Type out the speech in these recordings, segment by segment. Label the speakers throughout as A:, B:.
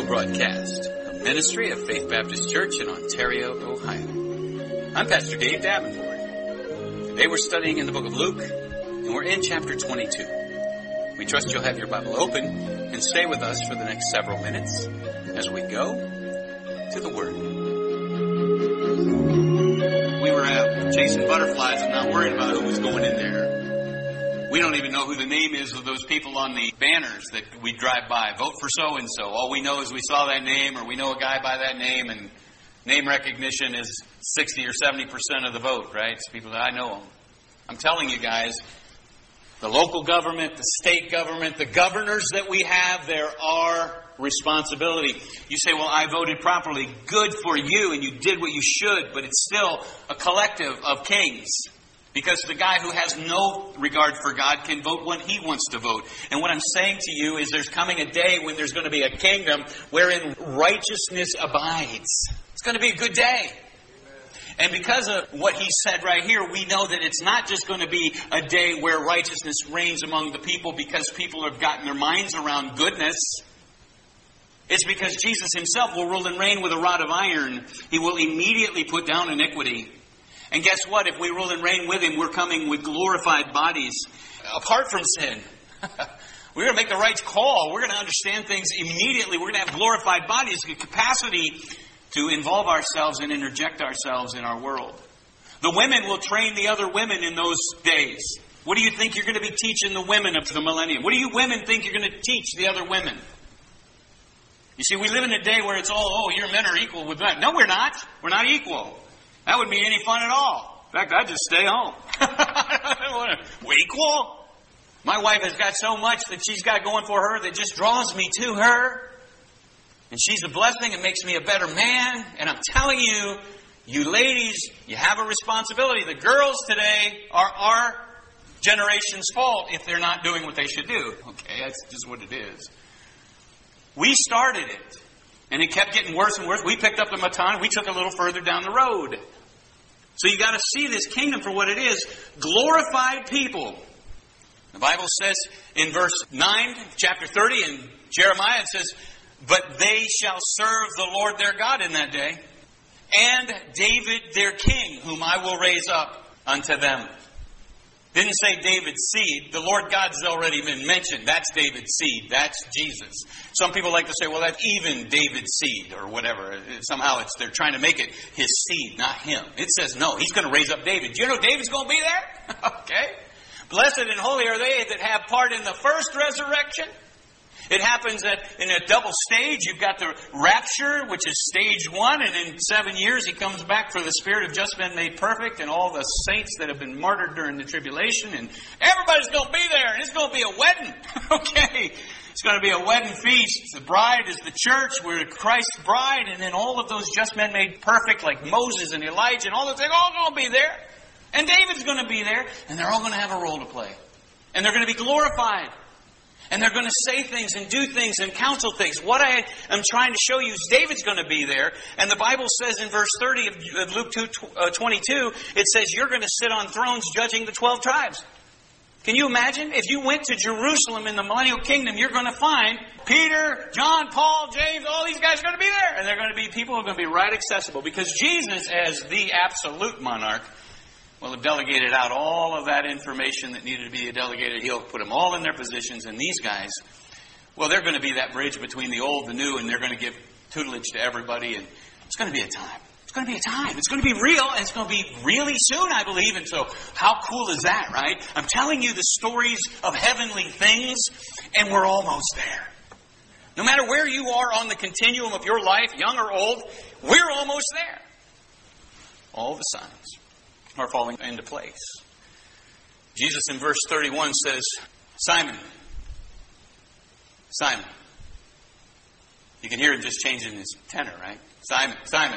A: Broadcast, a ministry of Faith Baptist Church in Ontario, Ohio. I'm Pastor Dave Davenport. Today we're studying in the book of Luke, and we're in chapter 22. We trust you'll have your Bible open and stay with us for the next several minutes as we go to the Word. We were chasing butterflies and not worried about who was going in there. We don't even know who the name is of those people on the banners that we drive by. Vote for so-and-so. All we know is we saw that name or we know a guy by that name, and name recognition is 60 or 70% of the vote, right? It's people that I know. I'm telling you guys, the local government, the state government, the governors that we have, there are responsibility. You say, well, I voted properly. Good for you, and you did what you should, but it's still a collective of kings. Because the guy who has no regard for God can vote when he wants to vote. And what I'm saying to you is there's coming a day when there's going to be a kingdom wherein righteousness abides. It's going to be a good day. And because of what he said right here, we know that it's not just going to be a day where righteousness reigns among the people because people have gotten their minds around goodness. It's because Jesus himself will rule and reign with a rod of iron. He will immediately put down iniquity. And guess what? If we rule and reign with him, we're coming with glorified bodies apart from sin. We're going to make the right call. We're going to understand things immediately. We're going to have glorified bodies, the capacity to involve ourselves and interject ourselves in our world. The women will train the other women in those days. What do you think you're going to be teaching the women of the millennium? What do you women think you're going to teach the other women? You see, we live in a day where it's all, your men are equal with men. No, we're not. We're not equal. That wouldn't be any fun at all. In fact, I'd just stay home. We're equal. My wife has got so much that she's got going for her that just draws me to her. And she's a blessing and makes me a better man. And I'm telling you, you ladies, you have a responsibility. The girls today are our generation's fault if they're not doing what they should do. Okay, that's just what it is. We started it. And it kept getting worse and worse. We picked up the baton. We took a little further down the road. So you got to see this kingdom for what it is. Glorified people. The Bible says in verse 9, chapter 30 in Jeremiah, it says, but they shall serve the Lord their God in that day, and David their king, whom I will raise up unto them. Didn't say David's seed. The Lord God's already been mentioned. That's David's seed. That's Jesus. Some people like to say, well, that's even David's seed or whatever. Somehow they're trying to make it his seed, not him. It says, no, he's going to raise up David. Do you know David's going to be there? Okay. Blessed and holy are they that have part in the first resurrection. It happens that in a double stage, you've got the rapture, which is stage 1, and in 7 years he comes back for the spirit of just men made perfect and all the saints that have been martyred during the tribulation, and everybody's going to be there, and it's going to be a wedding. Okay, it's going to be a wedding feast. The bride is the church. We're Christ's bride, and then all of those just men made perfect, like Moses and Elijah and all those things, all going to be there. And David's going to be there, and they're all going to have a role to play. And they're going to be glorified. And they're going to say things and do things and counsel things. What I am trying to show you is David's going to be there. And the Bible says in verse 30 of Luke 22, it says you're going to sit on thrones judging the 12 tribes. Can you imagine? If you went to Jerusalem in the millennial kingdom, you're going to find Peter, John, Paul, James, all these guys are going to be there. And they're going to be people who are going to be right accessible. Because Jesus, as the absolute monarch, will have delegated out all of that information that needed to be delegated. He'll put them all in their positions. And these guys, well, they're going to be that bridge between the old and the new, and they're going to give tutelage to everybody. And it's going to be a time. It's going to be a time. It's going to be real, and it's going to be really soon, I believe. And so how cool is that, right? I'm telling you the stories of heavenly things, and we're almost there. No matter where you are on the continuum of your life, young or old, we're almost there. All the signs are falling into place. Jesus in verse 31 says, Simon, Simon. You can hear him just changing his tenor, right? Simon, Simon.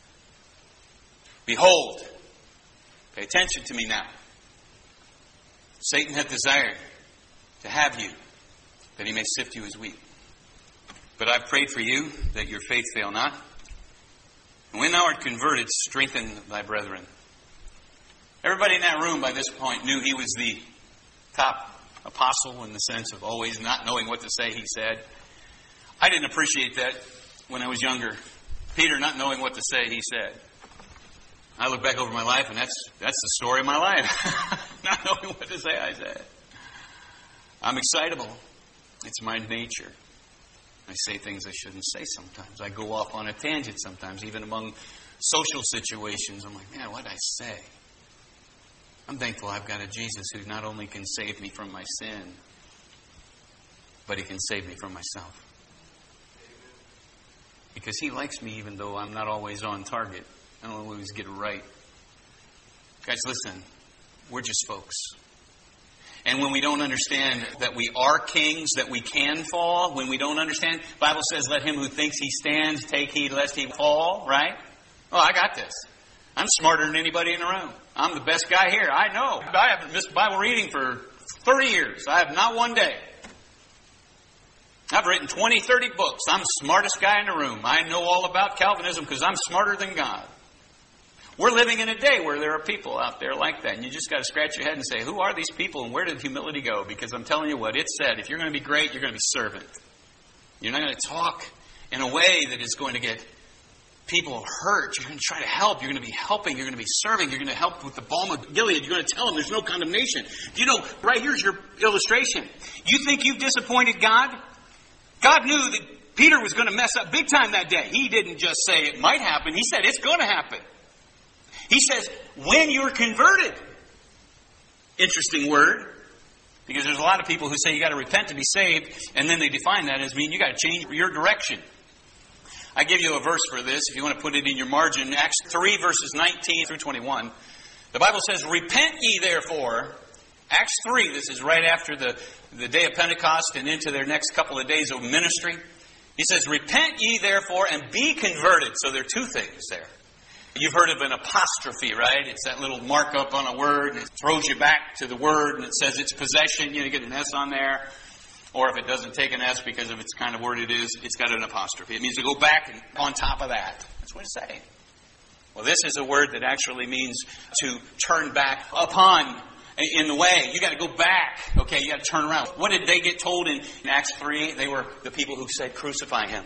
A: Behold, pay attention to me now. Satan hath desired to have you, that he may sift you as wheat. But I've prayed for you, that your faith fail not. And when thou art converted, strengthen thy brethren. Everybody in that room by this point knew he was the top apostle in the sense of always not knowing what to say, he said. I didn't appreciate that when I was younger. Peter, not knowing what to say, he said. I look back over my life, and that's the story of my life. Not knowing what to say, I said. I'm excitable. It's my nature. I say things I shouldn't say sometimes. I go off on a tangent sometimes, even among social situations. I'm like, man, what did I say? I'm thankful I've got a Jesus who not only can save me from my sin, but He can save me from myself. Because He likes me even though I'm not always on target. I don't always get it right. Guys, listen. We're just folks. And when we don't understand that we are kings, that we can fall, when we don't understand, the Bible says, let him who thinks he stands take heed lest he fall, right? Oh, I got this. I'm smarter than anybody in the room. I'm the best guy here. I know. I haven't missed Bible reading for 30 years. I have not one day. I've written 20, 30 books. I'm the smartest guy in the room. I know all about Calvinism because I'm smarter than God. We're living in a day where there are people out there like that. And you just got to scratch your head and say, who are these people and where did humility go? Because I'm telling you what, it said, if you're going to be great, you're going to be servant. You're not going to talk in a way that is going to get people hurt. You're going to try to help. You're going to be helping. You're going to be serving. You're going to help with the balm of Gilead. You're going to tell them there's no condemnation. Do you know, right here's your illustration. You think you've disappointed God? God knew that Peter was going to mess up big time that day. He didn't just say it might happen. He said it's going to happen. He says, when you're converted. Interesting word. Because there's a lot of people who say you got to repent to be saved. And then they define that as mean you got to change your direction. I give you a verse for this if you want to put it in your margin. Acts 3 verses 19 through 21. The Bible says, repent ye therefore. Acts 3, this is right after the day of Pentecost and into their next couple of days of ministry. He says, repent ye therefore and be converted. So there are two things there. You've heard of an apostrophe, right? It's that little markup on a word, and it throws you back to the word, and it says it's possession. You get an S on there. Or if it doesn't take an S because of its kind of word it is, it's got an apostrophe. It means to go back and on top of that. That's what it's saying. Well, this is a word that actually means to turn back upon in the way. You got to go back. Okay, you got to turn around. What did they get told in Acts 3? They were the people who said, crucify him.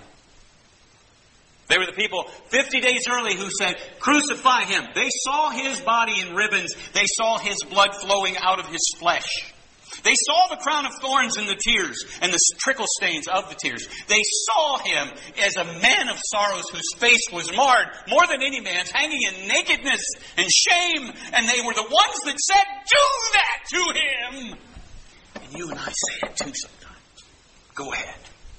A: They were the people 50 days early who said, crucify him. They saw his body in ribbons. They saw his blood flowing out of his flesh. They saw the crown of thorns and the tears and the trickle stains of the tears. They saw him as a man of sorrows whose face was marred more than any man's, hanging in nakedness and shame. And they were the ones that said, do that to him. And you and I say it too sometimes. Go ahead.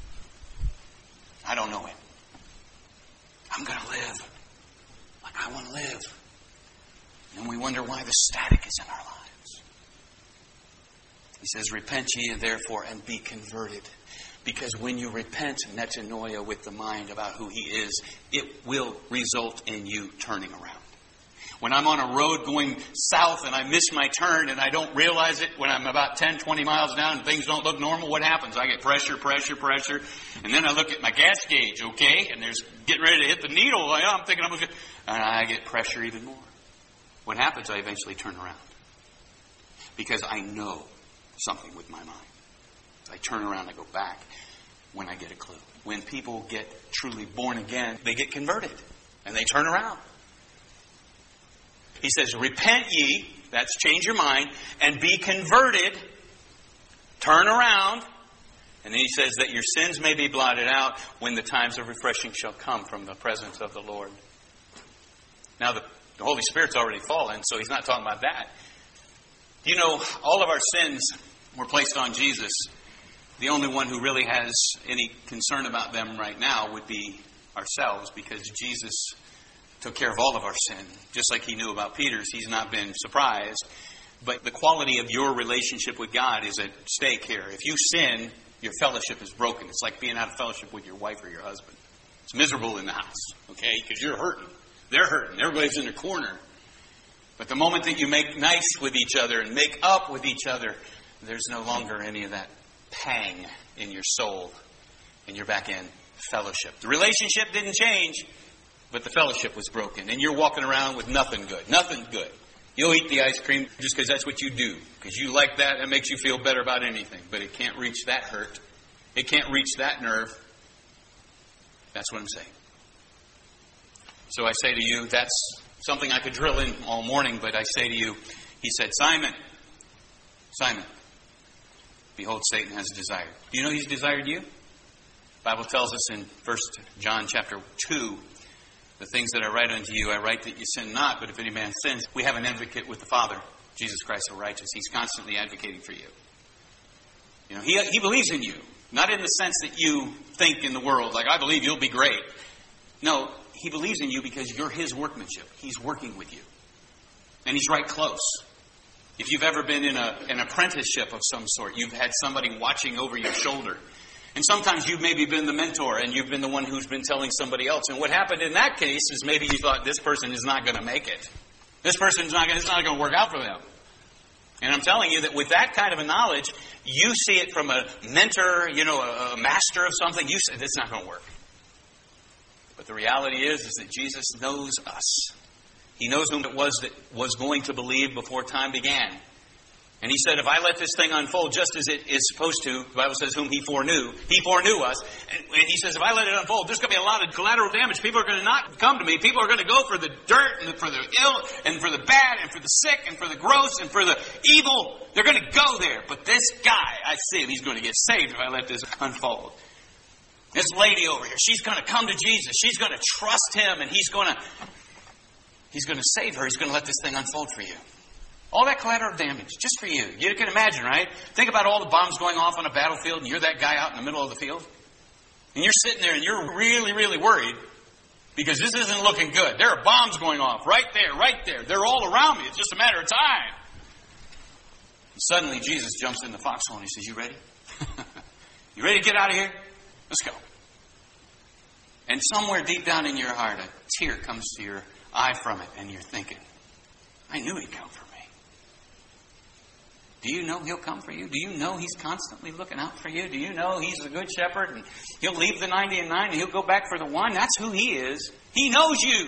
A: I don't know him. I'm going to live like I want to live. And we wonder why the static is in our lives. He says, repent ye therefore and be converted. Because when you repent, metanoia, with the mind about who he is, it will result in you turning around. When I'm on a road going south and I miss my turn and I don't realize it, when I'm about 10, 20 miles down and things don't look normal, what happens? I get pressure. And then I look at my gas gauge, okay, and there's getting ready to hit the needle. I'm thinking and I get pressure even more. What happens? I eventually turn around. Because I know something with my mind. I turn around, I go back when I get a clue. When people get truly born again, they get converted and they turn around. He says, repent ye, that's change your mind, and be converted, turn around. And then he says that your sins may be blotted out when the times of refreshing shall come from the presence of the Lord. Now, the Holy Spirit's already fallen, so he's not talking about that. You know, all of our sins were placed on Jesus. The only one who really has any concern about them right now would be ourselves, because Jesus took care of all of our sin. Just like he knew about Peter's, he's not been surprised. But the quality of your relationship with God is at stake here. If you sin, your fellowship is broken. It's like being out of fellowship with your wife or your husband. It's miserable in the house, okay? Because you're hurting. They're hurting. Everybody's in their corner. But the moment that you make nice with each other and make up with each other, there's no longer any of that pang in your soul. And you're back in fellowship. The relationship didn't change, but the fellowship was broken. And you're walking around with nothing good. Nothing good. You'll eat the ice cream just because that's what you do. Because you like that. It makes you feel better about anything. But it can't reach that hurt. It can't reach that nerve. That's what I'm saying. So I say to you, that's something I could drill in all morning, but I say to you, he said, Simon, Simon, behold, Satan has desired. Do you know he's desired you? The Bible tells us in 1 John chapter 2, the things that I write unto you, I write that you sin not, but if any man sins, we have an advocate with the Father, Jesus Christ the righteous. He's constantly advocating for you. You know, he believes in you, not in the sense that you think in the world, like, I believe you'll be great. No, he believes in you because you're his workmanship. He's working with you. And he's right close. If you've ever been in an apprenticeship of some sort, you've had somebody watching over your shoulder. And sometimes you've maybe been the mentor and you've been the one who's been telling somebody else. And what happened in that case is maybe you thought this person is not going to make it. This person's not going to work out for them. And I'm telling you that with that kind of a knowledge, you see it from a mentor, a master of something. You say, this is not going to work. But the reality is that Jesus knows us. He knows whom it was that was going to believe before time began. And he said, if I let this thing unfold just as it is supposed to, the Bible says whom he foreknew us. And he says, if I let it unfold, there's going to be a lot of collateral damage. People are going to not come to me. People are going to go for the dirt and for the ill and for the bad and for the sick and for the gross and for the evil. They're going to go there. But this guy, I see him. He's going to get saved if I let this unfold. This lady over here, she's going to come to Jesus. She's going to trust him and he's going to save her. He's going to let this thing unfold for you. All that collateral damage, just for you. You can imagine, right? Think about all the bombs going off on a battlefield and you're that guy out in the middle of the field. And you're sitting there and you're really, really worried because this isn't looking good. There are bombs going off right there. They're all around me. It's just a matter of time. And suddenly Jesus jumps in the foxhole and he says, you ready? You ready to get out of here? Let's go. And somewhere deep down in your heart, a tear comes to your eye from it and you're thinking, I knew he'd come for me. Do you know he'll come for you? Do you know he's constantly looking out for you? Do you know he's a good shepherd and he'll leave the 99 and he'll go back for the one? That's who he is. He knows you.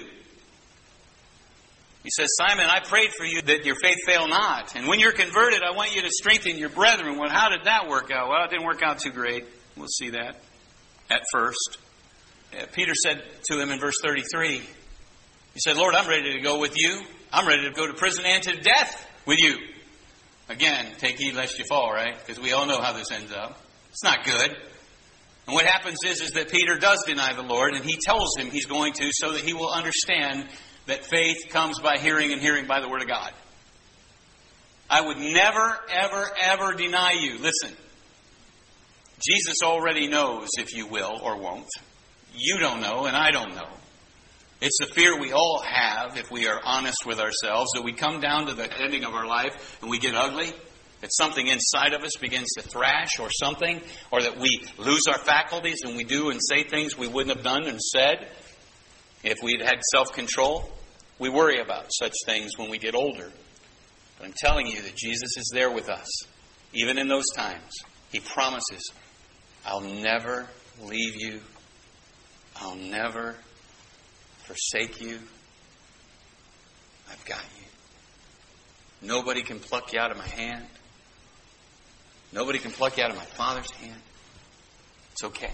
A: He says, Simon, I prayed for you that your faith fail not. And when you're converted, I want you to strengthen your brethren. Well, how did that work out? Well, it didn't work out too great. We'll see that at first. Peter said to him in verse 33, he said, Lord, I'm ready to go with you. I'm ready to go to prison and to death with you. Again, take heed lest you fall, right? Because we all know how this ends up. It's not good. And what happens is that Peter does deny the Lord, and he tells him he's going to so that he will understand that faith comes by hearing and hearing by the Word of God. I would never, ever, ever deny you. Listen, Jesus already knows if you will or won't. You don't know, and I don't know. It's the fear we all have, if we are honest with ourselves, that we come down to the ending of our life and we get ugly, that something inside of us begins to thrash or something, or that we lose our faculties and we do and say things we wouldn't have done and said if we'd had self-control. We worry about such things when we get older. But I'm telling you that Jesus is there with us, even in those times. He promises, I'll never leave you. I'll never forsake you. I've got you. Nobody can pluck you out of my hand. Nobody can pluck you out of my Father's hand. It's okay.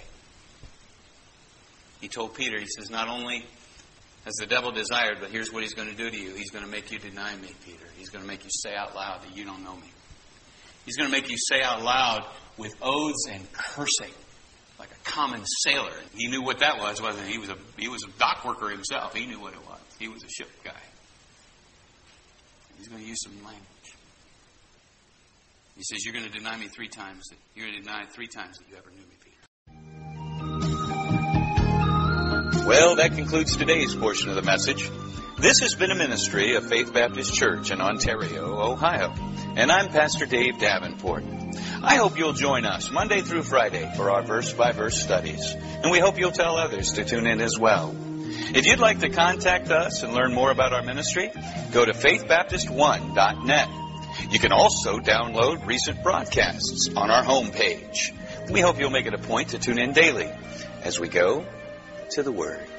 A: He told Peter, he says, not only has the devil desired, but here's what he's going to do to you. He's going to make you deny me, Peter. He's going to make you say out loud that you don't know me. He's going to make you say out loud with oaths and cursing, like a common sailor. He knew what that was, wasn't he? He was a dock worker himself. He knew what it was. He was a ship guy. He's going to use some language. He says, you're going to deny me 3 times. You're going to deny 3 times that you ever knew me, Peter. Well, that concludes today's portion of the message. This has been a ministry of Faith Baptist Church in Ontario, Ohio. And I'm Pastor Dave Davenport. I hope you'll join us Monday through Friday for our verse-by-verse studies. And we hope you'll tell others to tune in as well. If you'd like to contact us and learn more about our ministry, go to faithbaptist1.net. You can also download recent broadcasts on our homepage. We hope you'll make it a point to tune in daily as we go to the Word.